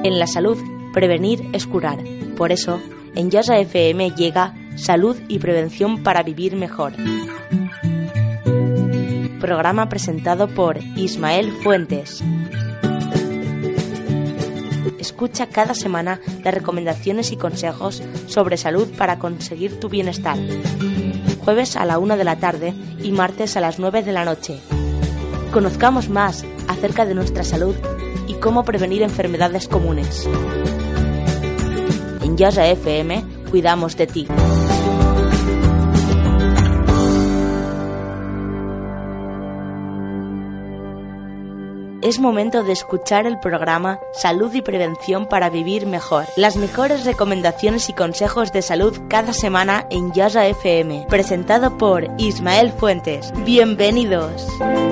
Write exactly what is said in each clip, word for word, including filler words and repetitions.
En la salud, prevenir es curar. Por eso, en Yasa F M llega Salud y Prevención para Vivir Mejor. Programa presentado por Ismael Fuentes. Escucha cada semana las recomendaciones y consejos sobre salud para conseguir tu bienestar. Jueves a la una de la tarde y martes a las nueve de la noche. Conozcamos más acerca de nuestra salud y cómo prevenir enfermedades comunes. En Yasa F M, cuidamos de ti. Es momento de escuchar el programa Salud y Prevención para Vivir Mejor. Las mejores recomendaciones y consejos de salud cada semana en Yasa F M. Presentado por Ismael Fuentes. Bienvenidos.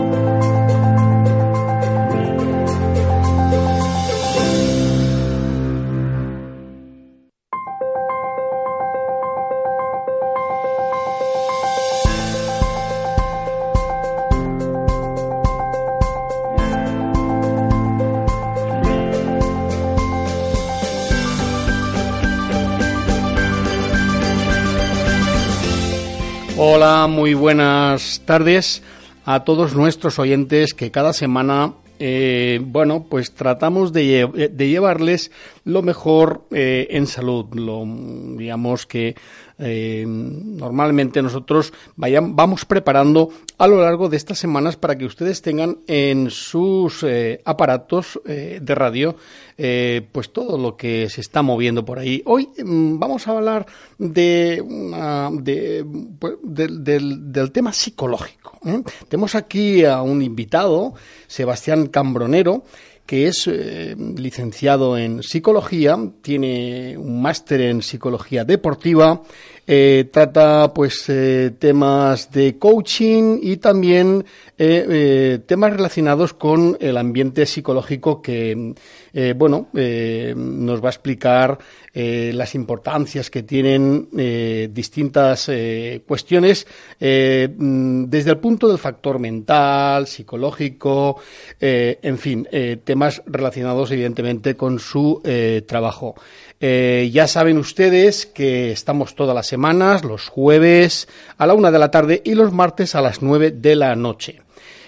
Hola, muy buenas tardes a todos nuestros oyentes que cada semana, eh, bueno, pues tratamos de, lle- de llevarles lo mejor eh, en salud, lo, digamos que eh, normalmente nosotros vayan, vamos preparando a lo largo de estas semanas para que ustedes tengan en sus eh, aparatos eh, de radio eh, pues todo lo que se está moviendo por ahí. Hoy mm, vamos a hablar de, una, de, pues, del, del, del tema psicológico, ¿eh? Tenemos aquí a un invitado, Sebastián Cambronero, que es eh, licenciado en psicología, tiene un máster en psicología deportiva, eh, trata pues eh, temas de coaching y también eh, eh, temas relacionados con el ambiente psicológico que, eh, bueno, eh, nos va a explicar eh, las importancias que tienen eh, distintas eh, cuestiones eh, desde el punto del factor mental, psicológico, eh, en fin, eh, temas relacionados evidentemente con su eh, trabajo. Eh, ya saben ustedes que estamos todas las semanas, los jueves a la una de la tarde y los martes a las nueve de la noche.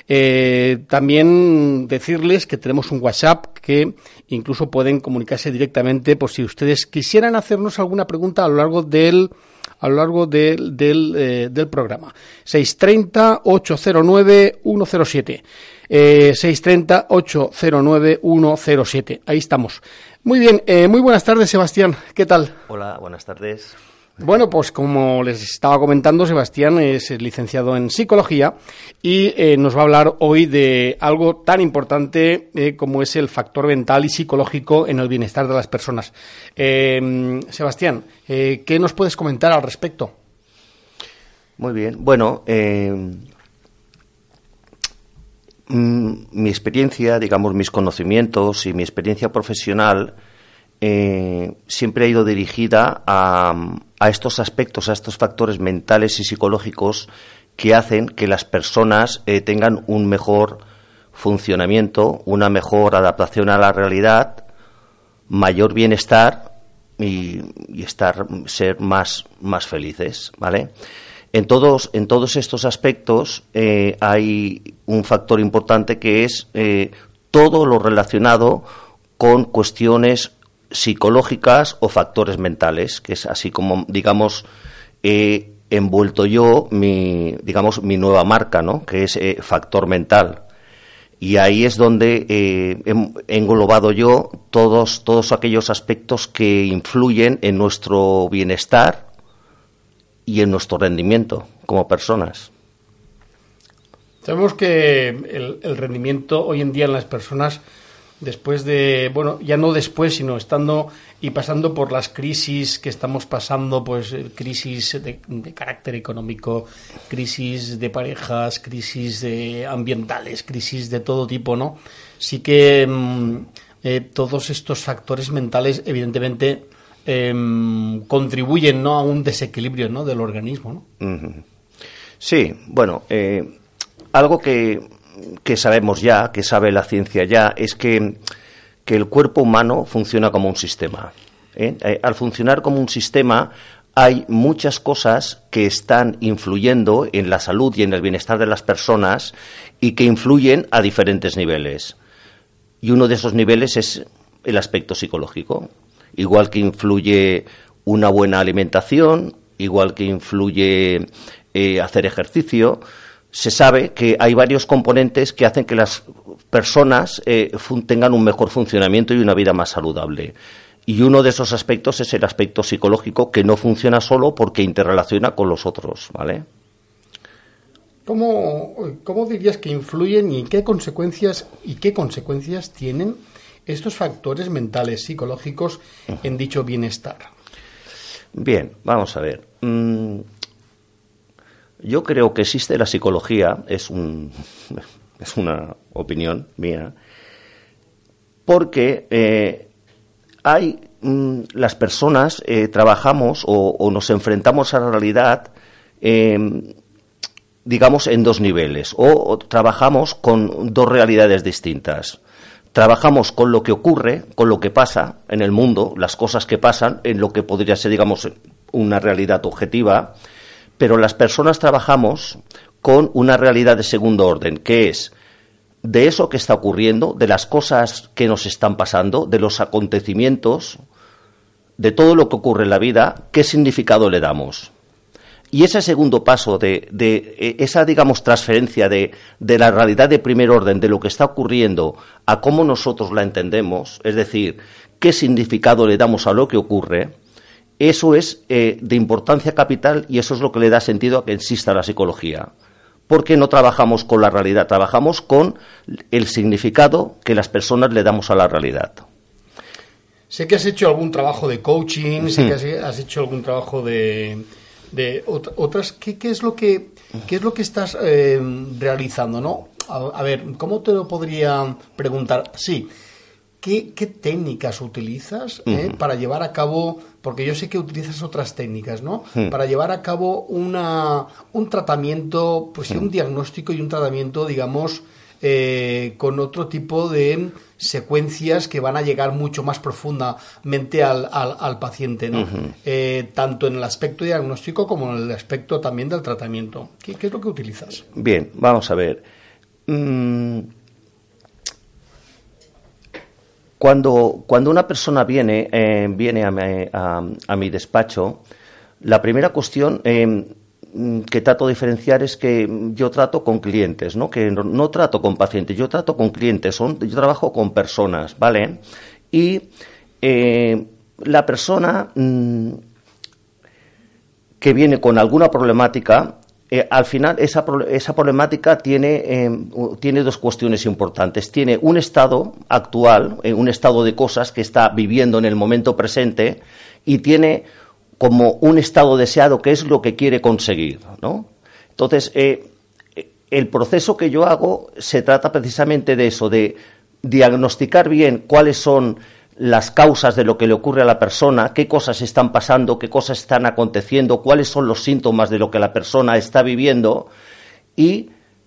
Eh, también decirles que tenemos un WhatsApp que incluso pueden comunicarse directamente por si ustedes quisieran hacernos alguna pregunta a lo largo del a lo largo del, del, eh, del programa. seis tres cero, ocho cero nueve, uno cero siete. Eh, seis tres cero, ocho cero nueve, uno cero siete. Ahí estamos. Muy bien, eh, muy buenas tardes, Sebastián. ¿Qué tal? Hola, buenas tardes. Bueno, pues como les estaba comentando, Sebastián es licenciado en psicología y eh, nos va a hablar hoy de algo tan importante eh, como es el factor mental y psicológico en el bienestar de las personas. Eh, Sebastián, eh, ¿qué nos puedes comentar al respecto? Muy bien. Bueno, eh, mi experiencia, digamos, mis conocimientos y mi experiencia profesional eh, siempre ha ido dirigida a, a estos aspectos, a estos factores mentales y psicológicos que hacen que las personas eh, tengan un mejor funcionamiento, una mejor adaptación a la realidad, mayor bienestar y, y estar ser más, más felices, ¿vale? En todos, en todos estos aspectos eh, hay un factor importante que es eh, todo lo relacionado con cuestiones psicológicas o factores mentales, que es así como, digamos, he envuelto yo mi, digamos, mi nueva marca, ¿no?, que es eh, factor mental. Y ahí es donde eh, he englobado yo todos, todos aquellos aspectos que influyen en nuestro bienestar y en nuestro rendimiento como personas. Sabemos que el, el rendimiento hoy en día en las personas, después de, bueno, ya no después, sino estando y pasando por las crisis que estamos pasando, pues crisis de, de carácter económico, crisis de parejas, crisis de ambientales, crisis de todo tipo, ¿no? Sí que eh, todos estos factores mentales, evidentemente, eh, contribuyen, ¿no?, a un desequilibrio, ¿no?, del organismo, ¿no? Uh-huh. Sí, bueno, eh, algo que, que sabemos ya, que sabe la ciencia ya, es que que el cuerpo humano funciona como un sistema. ¿eh? Eh, al funcionar como un sistema, hay muchas cosas que están influyendo en la salud y en el bienestar de las personas y que influyen a diferentes niveles. Y uno de esos niveles es el aspecto psicológico. Igual que influye una buena alimentación, igual que influye eh, hacer ejercicio, se sabe que hay varios componentes que hacen que las personas eh, fun- tengan un mejor funcionamiento y una vida más saludable. Y uno de esos aspectos es el aspecto psicológico, que no funciona solo porque interrelaciona con los otros, ¿vale? ¿Cómo, cómo dirías que influyen y qué consecuencias y qué consecuencias tienen estos factores mentales, psicológicos en dicho bienestar? Bien, vamos a ver. Mm, yo creo que existe la psicología, es un es una opinión mía, porque eh, hay mm, las personas eh, trabajamos o, o nos enfrentamos a la realidad, eh, digamos, en dos niveles, o, o trabajamos con dos realidades distintas. Trabajamos con lo que ocurre, con lo que pasa en el mundo, las cosas que pasan, en lo que podría ser, digamos, una realidad objetiva, pero las personas trabajamos con una realidad de segundo orden, que es de eso que está ocurriendo, de las cosas que nos están pasando, de los acontecimientos, de todo lo que ocurre en la vida, ¿qué significado le damos? Y ese segundo paso de, de esa, digamos, transferencia de, de la realidad de primer orden, de lo que está ocurriendo, a cómo nosotros la entendemos, es decir, qué significado le damos a lo que ocurre, eso es eh, de importancia capital y eso es lo que le da sentido a que exista la psicología. Porque no trabajamos con la realidad, trabajamos con el significado que las personas le damos a la realidad. Sé que has hecho algún trabajo de coaching, sé Sí. que has, has hecho algún trabajo de... de ot- otras ¿qué, qué es lo que qué es lo que estás eh, realizando, ¿no? A, a ver, ¿cómo te lo podría preguntar? Sí, ¿qué, qué técnicas utilizas eh, Uh-huh. para llevar a cabo, porque yo sé que utilizas otras técnicas, ¿no? Uh-huh. Para llevar a cabo una un tratamiento, pues sí, un diagnóstico y un tratamiento, digamos, eh, con otro tipo de secuencias que van a llegar mucho más profundamente al, al, al paciente, ¿no? Uh-huh. Eh, tanto en el aspecto diagnóstico como en el aspecto también del tratamiento. ¿Qué, qué es lo que utilizas? Bien, vamos a ver. Mm, Cuando, cuando una persona viene, eh, viene a mi, a, a mi despacho, la primera cuestión eh, que trato de diferenciar es que yo trato con clientes, ¿no? Que no, no trato con pacientes, yo trato con clientes, son, yo trabajo con personas, ¿vale? Y eh, la persona mmm, que viene con alguna problemática, Eh, al final esa, esa problemática tiene, eh, tiene dos cuestiones importantes. Tiene un estado actual, eh, un estado de cosas que está viviendo en el momento presente y tiene como un estado deseado que es lo que quiere conseguir, ¿no? Entonces, eh, el proceso que yo hago se trata precisamente de eso, de diagnosticar bien cuáles son las causas de lo que le ocurre a la persona, qué cosas están pasando, qué cosas están aconteciendo, cuáles son los síntomas de lo que la persona está viviendo y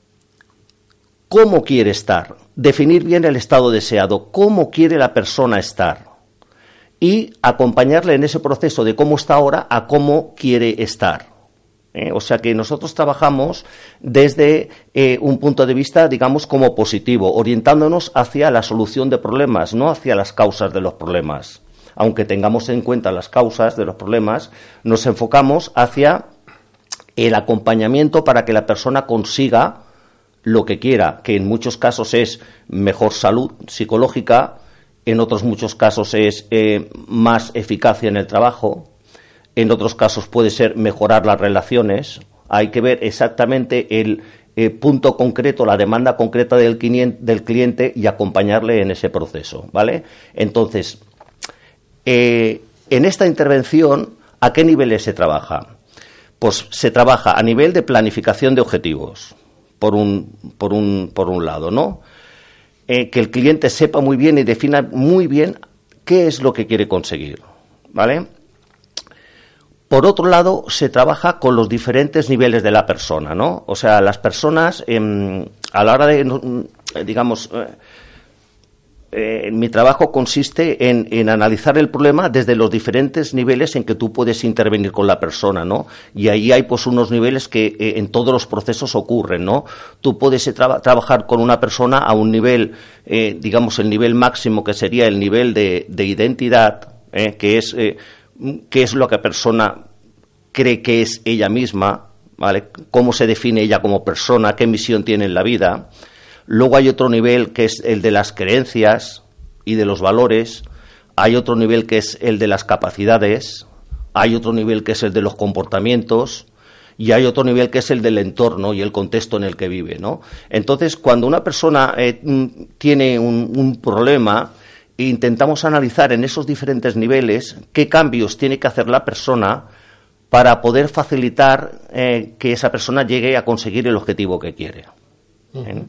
cómo quiere estar. Definir bien el estado deseado, cómo quiere la persona estar y acompañarle en ese proceso de cómo está ahora a cómo quiere estar. ¿Eh? O sea que nosotros trabajamos desde eh, un punto de vista, digamos, como positivo, orientándonos hacia la solución de problemas, no hacia las causas de los problemas. Aunque tengamos en cuenta las causas de los problemas, nos enfocamos hacia el acompañamiento para que la persona consiga lo que quiera, que en muchos casos es mejor salud psicológica, en otros muchos casos es eh, más eficacia en el trabajo. En otros casos puede ser mejorar las relaciones. Hay que ver exactamente el eh, punto concreto, la demanda concreta del cliente, del cliente y acompañarle en ese proceso, ¿vale? Entonces, eh, en esta intervención, ¿a qué niveles se trabaja? Pues se trabaja a nivel de planificación de objetivos, por un, por un, por un lado, ¿no? Eh, que el cliente sepa muy bien y defina muy bien qué es lo que quiere conseguir, ¿vale? Por otro lado, se trabaja con los diferentes niveles de la persona, ¿no? O sea, las personas, eh, a la hora de, digamos, eh, eh, mi trabajo consiste en, en analizar el problema desde los diferentes niveles en que tú puedes intervenir con la persona, ¿no? Y ahí hay pues unos niveles que eh, en todos los procesos ocurren, ¿no? Tú puedes eh, tra- trabajar con una persona a un nivel, eh, digamos, el nivel máximo, que sería el nivel de, de identidad, eh, que es eh, qué es lo que la persona cree que es ella misma, ¿vale? Cómo se define ella como persona, qué misión tiene en la vida. Luego hay otro nivel que es el de las creencias y de los valores. Hay otro nivel que es el de las capacidades. Hay otro nivel que es el de los comportamientos. Y hay otro nivel que es el del entorno y el contexto en el que vive, ¿no? Entonces, cuando una persona eh, tiene un, un problema, intentamos analizar en esos diferentes niveles qué cambios tiene que hacer la persona para poder facilitar eh, que esa persona llegue a conseguir el objetivo que quiere. ¿Eh?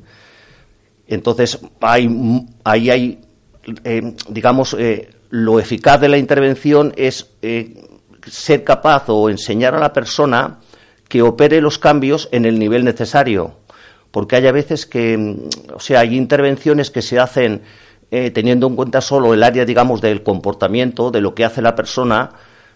Entonces, hay, ahí hay, eh, digamos, eh, lo eficaz de la intervención es eh, ser capaz o enseñar a la persona que opere los cambios en el nivel necesario. Porque hay a veces que, o sea, hay intervenciones que se hacen eh, teniendo en cuenta solo el área, digamos, del comportamiento, de lo que hace la persona,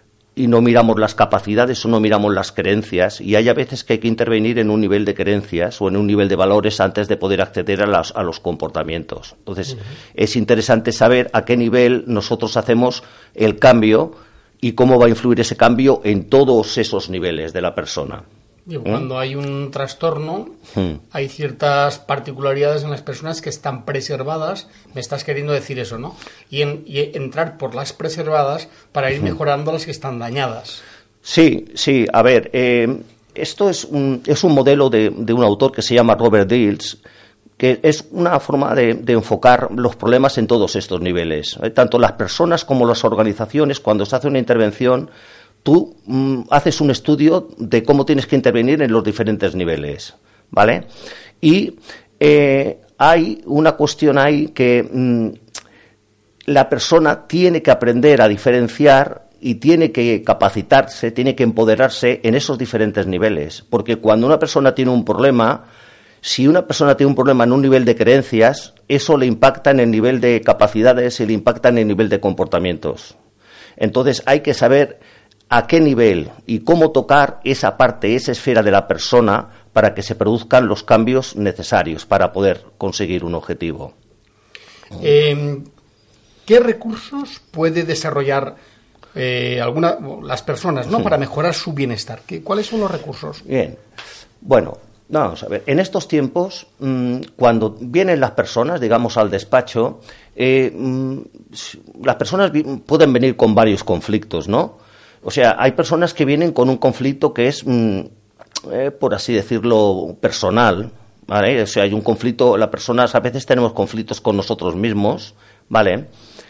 y no miramos las capacidades o no miramos las creencias, y hay a veces que hay que intervenir en un nivel de creencias o en un nivel de valores antes de poder acceder a, las, a los comportamientos. Entonces, uh-huh. es interesante saber a qué nivel nosotros hacemos el cambio y cómo va a influir ese cambio en todos esos niveles de la persona. Digo, ¿Eh? Cuando hay un trastorno, hmm. hay ciertas particularidades en las personas que están preservadas, me estás queriendo decir eso, ¿no? Y, en, y entrar por las preservadas para ir hmm. mejorando las que están dañadas. Sí, sí, a ver, eh, esto es un, es un modelo de, de un autor que se llama Robert Dills, que es una forma de, de enfocar los problemas en todos estos niveles. ¿eh? Tanto las personas como las organizaciones, cuando se hace una intervención, tú mm, haces un estudio de cómo tienes que intervenir en los diferentes niveles, ¿vale? Y eh, hay una cuestión ahí que mm, la persona tiene que aprender a diferenciar y tiene que capacitarse, tiene que empoderarse en esos diferentes niveles. Porque cuando una persona tiene un problema, si una persona tiene un problema en un nivel de creencias, eso le impacta en el nivel de capacidades y le impacta en el nivel de comportamientos. Entonces hay que saber a qué nivel y cómo tocar esa parte, esa esfera de la persona para que se produzcan los cambios necesarios para poder conseguir un objetivo. Eh, ¿Qué recursos puede desarrollar eh, alguna, las personas, ¿no? para mejorar su bienestar? ¿Qué, ¿Cuáles son los recursos? Bien, bueno, vamos a ver. En estos tiempos, mmm, cuando vienen las personas, digamos, al despacho, eh, mmm, las personas vi- pueden venir con varios conflictos, ¿no? O sea, hay personas que vienen con un conflicto que es, mmm, eh, por así decirlo, personal, ¿vale? O sea, hay un conflicto, las personas a veces tenemos conflictos con nosotros mismos, ¿vale?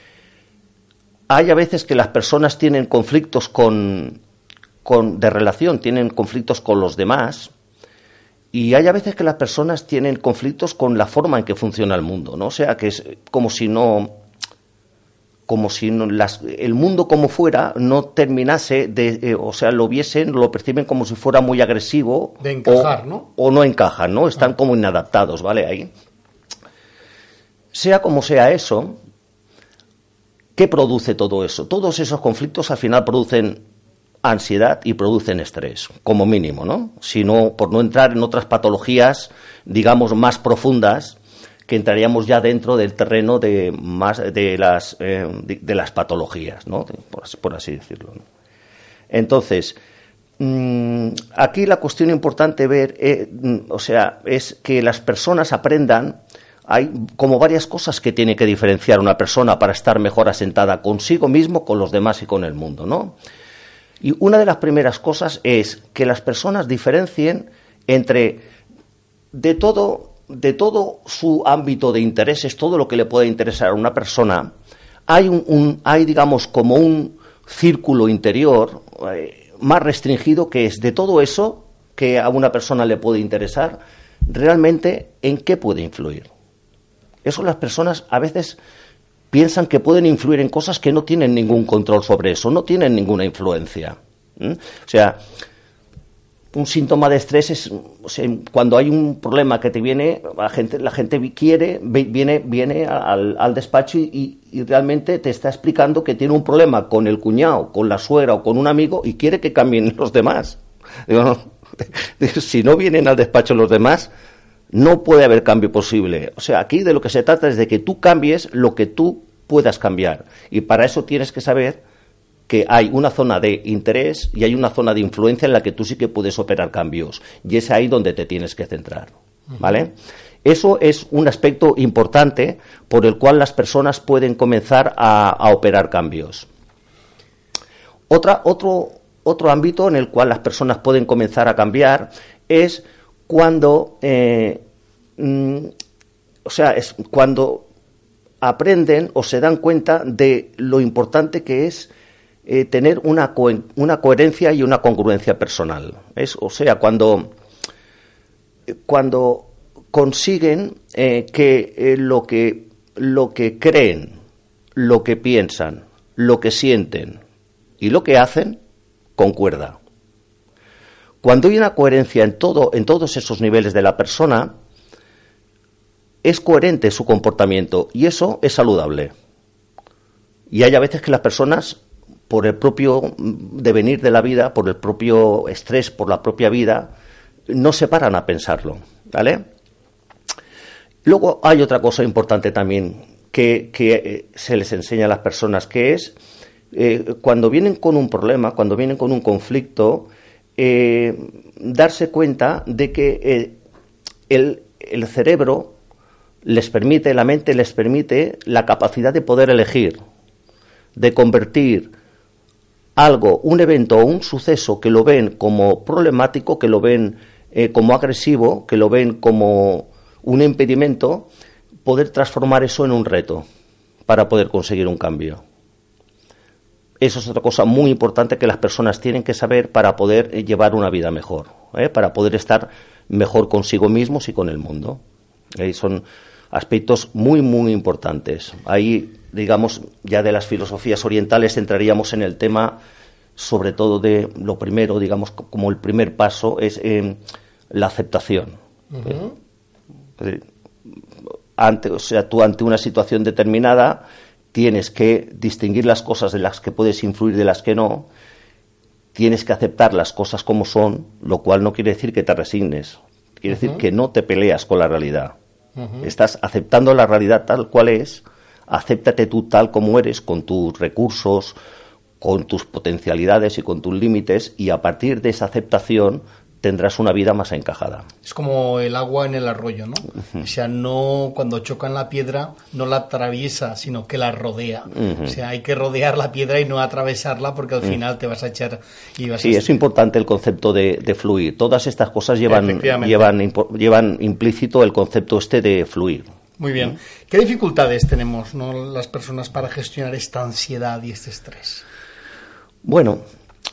Hay a veces que las personas tienen conflictos con, con, de relación, tienen conflictos con los demás, y hay a veces que las personas tienen conflictos con la forma en que funciona el mundo, ¿no? O sea, que es como si no... como si no, las, el mundo como fuera no terminase de, eh, o sea, lo viesen, lo perciben como si fuera muy agresivo. De encajar, o, ¿no? O no encajan, ¿no? Están ah. como inadaptados, ¿vale? Ahí. Sea como sea eso, ¿qué produce todo eso? Todos esos conflictos al final producen ansiedad y producen estrés, como mínimo, ¿no? Si no, por no entrar en otras patologías, digamos, más profundas, que entraríamos ya dentro del terreno de más de las eh, de, de las patologías, ¿no? Por, por así decirlo, ¿no? Entonces, mmm, aquí la cuestión importante ver, eh, o sea, es que las personas aprendan. Hay como varias cosas que tiene que diferenciar una persona para estar mejor asentada consigo mismo, con los demás y con el mundo, ¿no? Y una de las primeras cosas es que las personas diferencien entre de todo de todo su ámbito de intereses, todo lo que le puede interesar a una persona, hay, un, un, hay digamos, como un círculo interior eh, más restringido, que es de todo eso que a una persona le puede interesar, realmente en qué puede influir. Eso las personas a veces piensan que pueden influir en cosas que no tienen ningún control sobre eso, no tienen ninguna influencia. ¿Mm? O sea, un síntoma de estrés es, o sea, cuando hay un problema que te viene, la gente, la gente quiere, viene, viene al, al despacho y, y realmente te está explicando que tiene un problema con el cuñado, con la suegra o con un amigo y quiere que cambien los demás. Digo, no, si no vienen al despacho los demás, no puede haber cambio posible. O sea, aquí de lo que se trata es de que tú cambies lo que tú puedas cambiar. Y para eso tienes que saber que hay una zona de interés y hay una zona de influencia en la que tú sí que puedes operar cambios. Y es ahí donde te tienes que centrar, ¿vale? Eso es un aspecto importante por el cual las personas pueden comenzar a, a operar cambios. Otra, otro, otro ámbito en el cual las personas pueden comenzar a cambiar es cuando, eh, mm, o sea, es cuando aprenden o se dan cuenta de lo importante que es Eh, tener una, co una coherencia y una congruencia personal. Es, o sea, cuando, cuando consiguen eh, que eh, lo que lo que creen, lo que piensan, lo que sienten y lo que hacen concuerda. Cuando hay una coherencia en todo, en todos esos niveles de la persona, es coherente su comportamiento y eso es saludable. Y hay a veces que las personas, por el propio devenir de la vida, por el propio estrés, por la propia vida, no se paran a pensarlo, ¿vale? Luego hay otra cosa importante también que, que eh, se les enseña a las personas, que es eh, cuando vienen con un problema, cuando vienen con un conflicto, eh, darse cuenta de que eh, el, el cerebro les permite, la mente les permite la capacidad de poder elegir, de convertir algo, un evento o un suceso que lo ven como problemático, que lo ven eh, como agresivo, que lo ven como un impedimento, poder transformar eso en un reto para poder conseguir un cambio. Eso es otra cosa muy importante que las personas tienen que saber para poder eh, llevar una vida mejor, ¿eh? para poder estar mejor consigo mismos y con el mundo. ¿Eh? Son aspectos muy, muy importantes. Ahí, digamos, ya de las filosofías orientales entraríamos en el tema, sobre todo de lo primero, digamos, como el primer paso, es eh, la aceptación. Uh-huh. eh, ante, o sea, tú ante una situación determinada tienes que distinguir las cosas de las que puedes influir de las que no, tienes que aceptar las cosas como son, lo cual no quiere decir que te resignes, quiere uh-huh. decir que no te peleas con la realidad. Uh-huh. Estás aceptando la realidad tal cual es, acéptate tú tal como eres, con tus recursos, con tus potencialidades y con tus límites, y a partir de esa aceptación tendrás una vida más encajada. Es como el agua en el arroyo, ¿no? Uh-huh. O sea, no, cuando chocan la piedra no la atraviesa, sino que la rodea. Uh-huh. O sea, hay que rodear la piedra y no atravesarla, porque al uh-huh. final te vas a echar y vas sí, a... es importante el concepto de, de fluir. Todas estas cosas llevan, llevan, llevan implícito el concepto este de fluir. Muy bien. ¿Qué dificultades tenemos, ¿no?, las personas para gestionar esta ansiedad y este estrés? Bueno,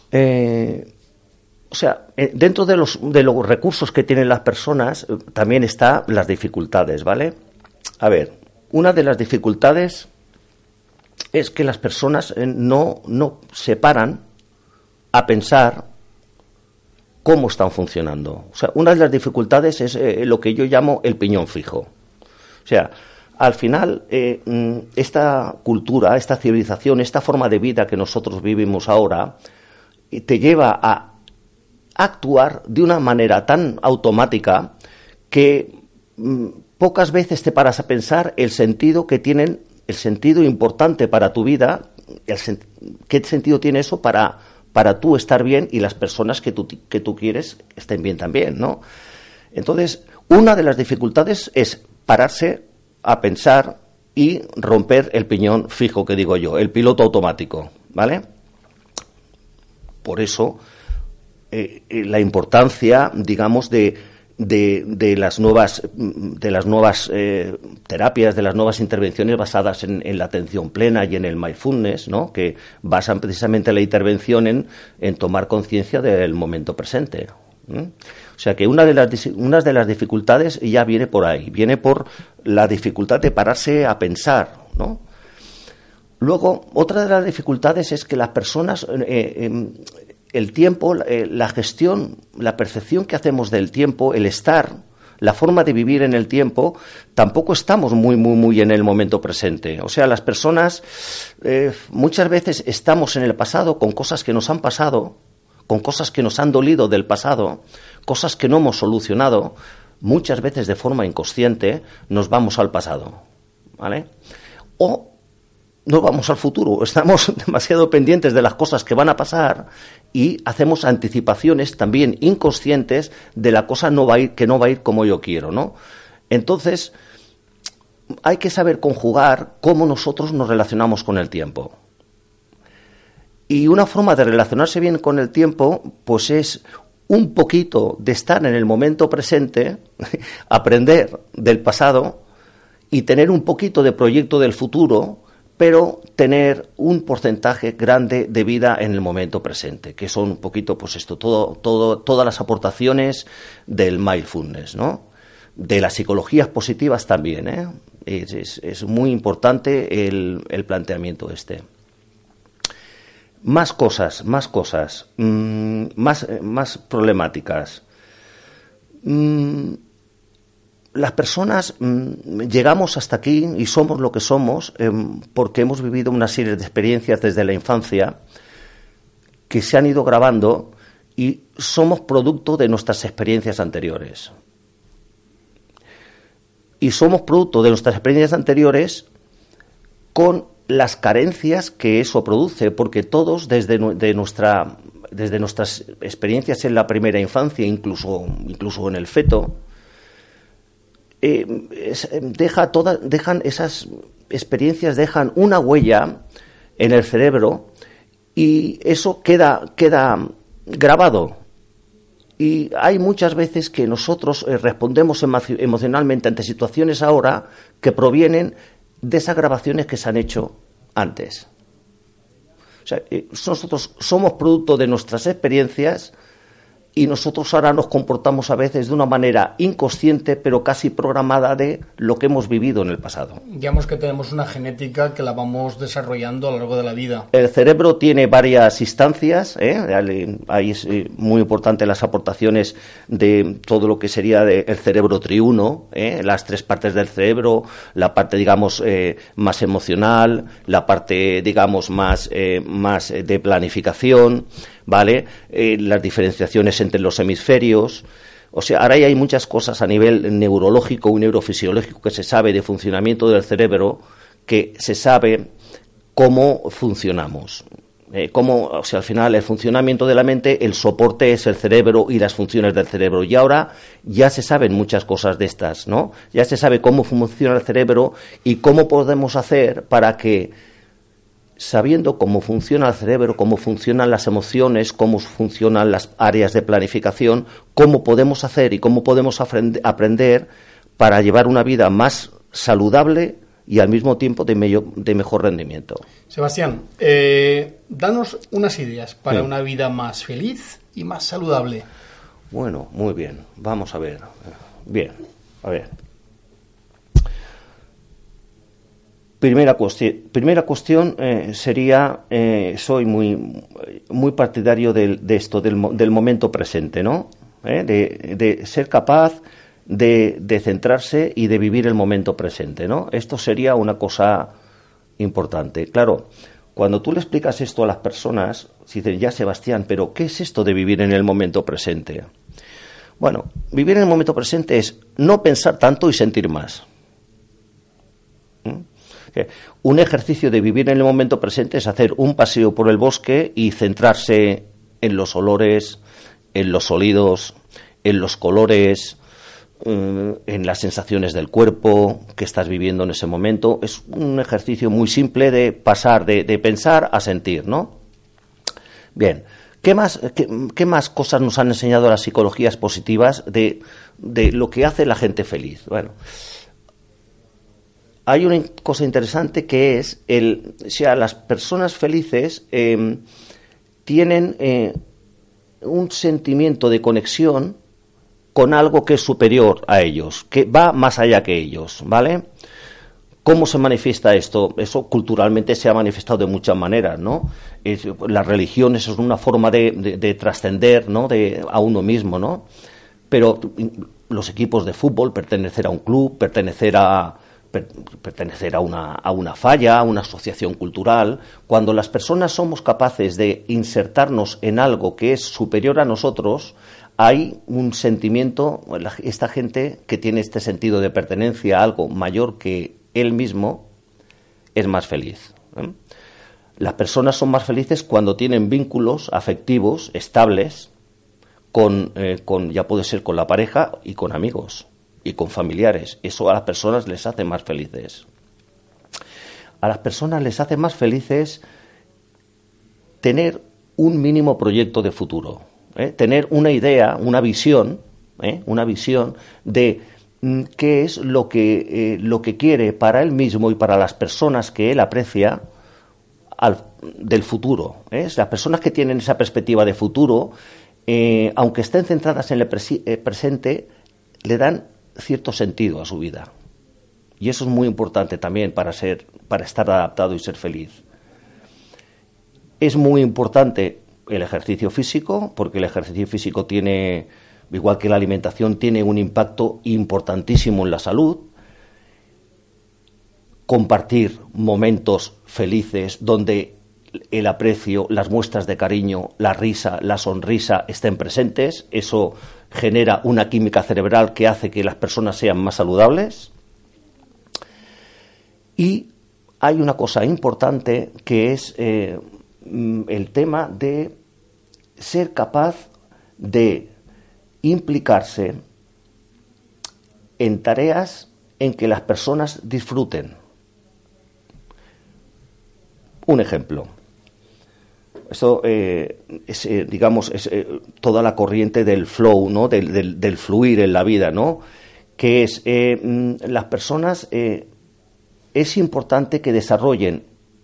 eh... O sea, dentro de los, de los recursos que tienen las personas también están las dificultades, ¿vale? A ver, una de las dificultades es que las personas no, no se paran a pensar cómo están funcionando. O sea, una de las dificultades es eh, lo que yo llamo el piñón fijo. O sea, al final, eh, esta cultura, esta civilización, esta forma de vida que nosotros vivimos ahora, te lleva a actuar de una manera tan automática que mmm, pocas veces te paras a pensar el sentido que tienen, el sentido importante para tu vida, el sen- qué sentido tiene eso para, para tú estar bien y las personas que tú, que tú quieres estén bien también, ¿no? Entonces, una de las dificultades es pararse a pensar y romper el piñón fijo, que digo yo, el piloto automático, ¿vale? Por eso Eh, eh, la importancia, digamos, de, de, de las nuevas, de las nuevas eh, terapias, de las nuevas intervenciones basadas en, en la atención plena y en el mindfulness, ¿no?, que basan precisamente la intervención en, en tomar conciencia del momento presente. ¿Mm? O sea que una de las una de las dificultades ya viene por ahí, viene por la dificultad de pararse a pensar, ¿no? Luego, otra de las dificultades es que las personas eh, eh, el tiempo, eh, la gestión, la percepción que hacemos del tiempo, el estar, la forma de vivir en el tiempo, tampoco estamos muy, muy, muy en el momento presente. O sea, las personas eh, muchas veces estamos en el pasado con cosas que nos han pasado, con cosas que nos han dolido del pasado, cosas que no hemos solucionado. Muchas veces de forma inconsciente nos vamos al pasado, ¿vale? O no vamos al futuro, estamos demasiado pendientes de las cosas que van a pasar y hacemos anticipaciones también inconscientes de la cosa no va a ir, que no va a ir como yo quiero, ¿no? Entonces, hay que saber conjugar cómo nosotros nos relacionamos con el tiempo. Y una forma de relacionarse bien con el tiempo, pues es un poquito de estar en el momento presente, aprender del pasado y tener un poquito de proyecto del futuro, pero tener un porcentaje grande de vida en el momento presente, que son un poquito, pues esto, todo, todo, todas las aportaciones del mindfulness, ¿no? De las psicologías positivas también, ¿eh? Es, es, es muy importante el, el planteamiento este. Más cosas, más cosas, mmm, más, más problemáticas. Mm, Las personas mmm, llegamos hasta aquí y somos lo que somos eh, porque hemos vivido una serie de experiencias desde la infancia que se han ido grabando y somos producto de nuestras experiencias anteriores. Y somos producto de nuestras experiencias anteriores con las carencias que eso produce, porque todos desde, de nuestra, desde nuestras experiencias en la primera infancia, incluso, incluso en el feto, Eh, es, deja toda, dejan esas experiencias dejan una huella en el cerebro y eso queda queda grabado, y hay muchas veces que nosotros eh, respondemos emo- emocionalmente ante situaciones ahora que provienen de esas grabaciones que se han hecho antes. O sea, eh, nosotros somos producto de nuestras experiencias y nosotros ahora nos comportamos a veces de una manera inconsciente, pero casi programada de lo que hemos vivido en el pasado. Digamos que tenemos una genética que la vamos desarrollando a lo largo de la vida. El cerebro tiene varias instancias, ¿eh? Ahí es muy importante las aportaciones de todo lo que sería de el cerebro triuno, ¿eh? Las tres partes del cerebro, la parte, digamos, eh, más emocional, la parte, digamos, más, eh, más de planificación, ¿vale? Eh, las diferenciaciones entre los hemisferios. O sea, ahora hay muchas cosas a nivel neurológico y neurofisiológico que se sabe de funcionamiento del cerebro, que se sabe cómo funcionamos. Eh, cómo, o sea, al final el funcionamiento de la mente, el soporte es el cerebro y las funciones del cerebro. Y ahora ya se saben muchas cosas de estas, ¿no? Ya se sabe cómo funciona el cerebro y cómo podemos hacer para que, sabiendo cómo funciona el cerebro, cómo funcionan las emociones, cómo funcionan las áreas de planificación, cómo podemos hacer y cómo podemos aprender para llevar una vida más saludable y al mismo tiempo de, medio, de mejor rendimiento. Sebastián, eh, danos unas ideas para sí. una vida más feliz y más saludable. Bueno, muy bien. Vamos a ver. Bien, a ver. Primera cuestión, primera cuestión eh, sería, eh, soy muy muy partidario de, de esto, del, del momento presente, ¿no? ¿Eh? De, de ser capaz de, de centrarse y de vivir el momento presente, ¿no? Esto sería una cosa importante. Claro, cuando tú le explicas esto a las personas, dicen, ya Sebastián, pero ¿qué es esto de vivir en el momento presente? Bueno, vivir en el momento presente es no pensar tanto y sentir más. ¿Mm? Un ejercicio de vivir en el momento presente es hacer un paseo por el bosque y centrarse en los olores, en los sonidos, en los colores, eh, en las sensaciones del cuerpo que estás viviendo en ese momento. Es un ejercicio muy simple de pasar de, de pensar a sentir, ¿no? Bien, ¿qué más, qué, qué más cosas nos han enseñado las psicologías positivas de, de lo que hace la gente feliz? Bueno, hay una cosa interesante que es, el, o sea, las personas felices eh, tienen eh, un sentimiento de conexión con algo que es superior a ellos, que va más allá que ellos, ¿vale? ¿Cómo se manifiesta esto? Eso culturalmente se ha manifestado de muchas maneras, ¿no? Es, las religiones es una forma de, de, de trascender, ¿no? De, a uno mismo, ¿no? Pero los equipos de fútbol, pertenecer a un club, pertenecer a per, pertenecer a una, a una falla, a una asociación cultural, cuando las personas somos capaces de insertarnos en algo que es superior a nosotros, hay un sentimiento, esta gente que tiene este sentido de pertenencia a algo mayor que él mismo, es más feliz, ¿eh? Las personas son más felices cuando tienen vínculos afectivos estables con, eh, con, ya puede ser con la pareja y con amigos y con familiares. Eso a las personas les hace más felices. A las personas les hace más felices tener un mínimo proyecto de futuro, ¿eh? Tener una idea, una visión, ¿eh? una visión de qué es lo que, eh, lo que quiere para él mismo y para las personas que él aprecia al, del futuro, ¿eh? Las personas que tienen esa perspectiva de futuro, eh, aunque estén centradas en el presi- eh, presente, le dan cierto sentido a su vida. Y eso es muy importante también para, ser, para estar adaptado y ser feliz. Es muy importante el ejercicio físico, porque el ejercicio físico tiene, igual que la alimentación, tiene un impacto importantísimo en la salud. Compartir momentos felices donde el aprecio, las muestras de cariño, la risa, la sonrisa estén presentes, eso genera una química cerebral que hace que las personas sean más saludables. Y hay una cosa importante que es eh, el tema de ser capaz de implicarse en tareas en que las personas disfruten. Un ejemplo. Esto eh, es, eh, digamos, es eh, toda la corriente del flow, ¿no? Del, del, del fluir en la vida, ¿no? Que es eh, las personas eh, es importante que desarrollen,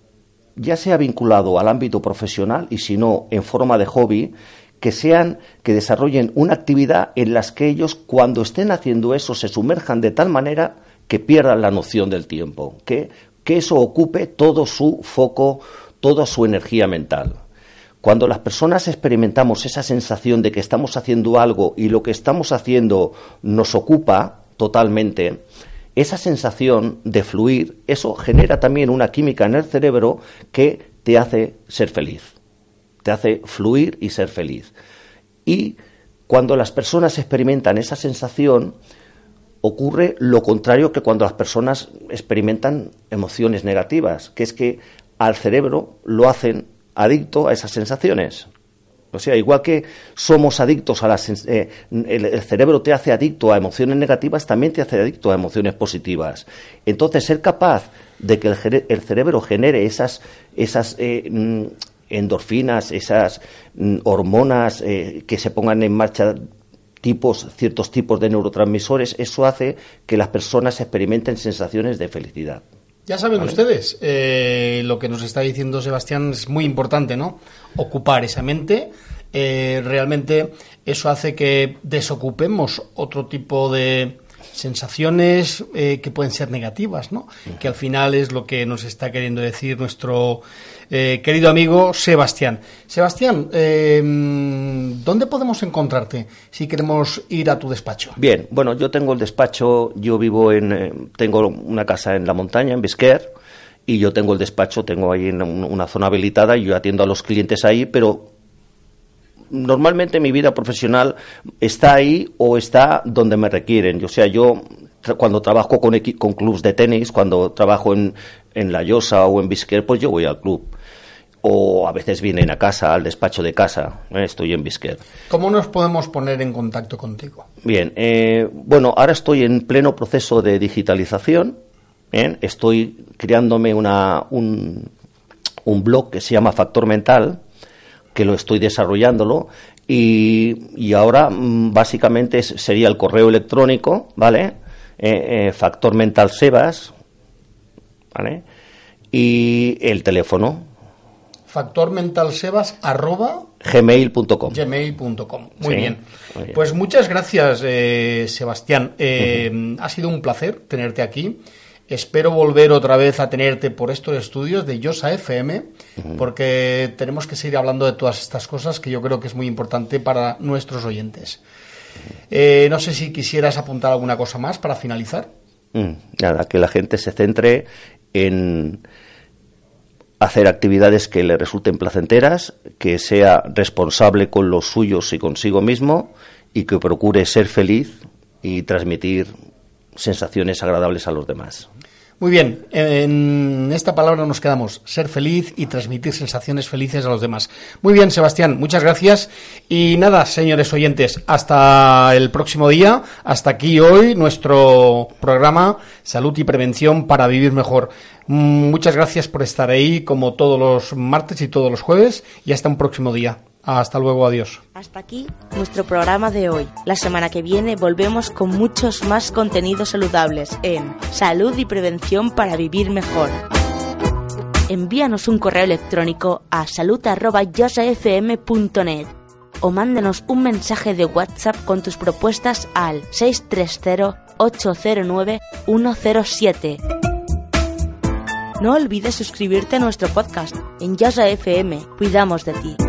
ya sea vinculado al ámbito profesional y si no en forma de hobby, que sean, que desarrollen una actividad en las que ellos, cuando estén haciendo eso, se sumerjan de tal manera que pierdan la noción del tiempo, que, que eso ocupe todo su foco, toda su energía mental. Cuando las personas experimentamos esa sensación de que estamos haciendo algo y lo que estamos haciendo nos ocupa totalmente, esa sensación de fluir, eso genera también una química en el cerebro que te hace ser feliz. Te hace fluir y ser feliz. Y cuando las personas experimentan esa sensación, ocurre lo contrario que cuando las personas experimentan emociones negativas, que es que al cerebro lo hacen adicto a esas sensaciones. O sea, igual que somos adictos a las... Eh, el, el cerebro te hace adicto a emociones negativas, también te hace adicto a emociones positivas. Entonces, ser capaz de que el, el cerebro genere esas... esas eh, mm, endorfinas, esas mm, hormonas eh, que se pongan en marcha, tipos, ciertos tipos de neurotransmisores, eso hace que las personas experimenten sensaciones de felicidad. Ya saben, ¿vale? Ustedes, eh, lo que nos está diciendo Sebastián es muy importante, ¿no? Ocupar esa mente, eh, realmente eso hace que desocupemos otro tipo de sensaciones eh, que pueden ser negativas, ¿no? Uh-huh. Que al final es lo que nos está queriendo decir nuestro eh, querido amigo Sebastián. Sebastián, eh, ¿dónde podemos encontrarte si queremos ir a tu despacho? Bien, bueno, yo tengo el despacho, yo vivo en, eh, tengo una casa en la montaña, en Bisquer, y yo tengo el despacho, tengo ahí en una zona habilitada y yo atiendo a los clientes ahí, pero normalmente mi vida profesional está ahí o está donde me requieren. O sea, yo tra- cuando trabajo con, equi- con clubs de tenis, cuando trabajo en, en La Llosa o en Bisquer, pues yo voy al club. O a veces vienen a casa, al despacho de casa. ¿eh? Estoy en Bisquer. ¿Cómo nos podemos poner en contacto contigo? Bien, eh, bueno, ahora estoy en pleno proceso de digitalización. ¿eh? Estoy creándome una, un, un blog que se llama Factor Mental, que lo estoy desarrollándolo y, y ahora básicamente es, sería el correo electrónico, ¿vale? Eh, eh, Factor Mental Sebas, ¿vale? Y el teléfono. Factor Mental Sebas arroba gmail punto com. gmail punto com. Muy, sí, bien. muy bien. Pues muchas gracias, eh, Sebastián. Eh, uh-huh. Ha sido un placer tenerte aquí. Espero volver otra vez a tenerte por estos estudios de Josa F M, uh-huh. porque tenemos que seguir hablando de todas estas cosas que yo creo que es muy importante para nuestros oyentes. Eh, no sé si quisieras apuntar alguna cosa más para finalizar. Mm, nada, que la gente se centre en hacer actividades que le resulten placenteras, que sea responsable con los suyos y consigo mismo y que procure ser feliz y transmitir sensaciones agradables a los demás. Muy bien, en esta palabra nos quedamos, ser feliz y transmitir sensaciones felices a los demás. Muy bien, Sebastián, muchas gracias. Y nada, señores oyentes, hasta el próximo día, hasta aquí hoy nuestro programa Salud y Prevención para Vivir Mejor. Muchas gracias por estar ahí como todos los martes y todos los jueves y hasta un próximo día. Hasta luego, adiós. Hasta aquí nuestro programa de hoy. La semana que viene volvemos con muchos más contenidos saludables en Salud y Prevención para Vivir Mejor. Envíanos un correo electrónico a salud arroba josa f m punto net o mándanos un mensaje de WhatsApp con tus propuestas al seis tres cero, ocho cero nueve, uno cero siete. No olvides suscribirte a nuestro podcast en Josa F M. Cuidamos de ti.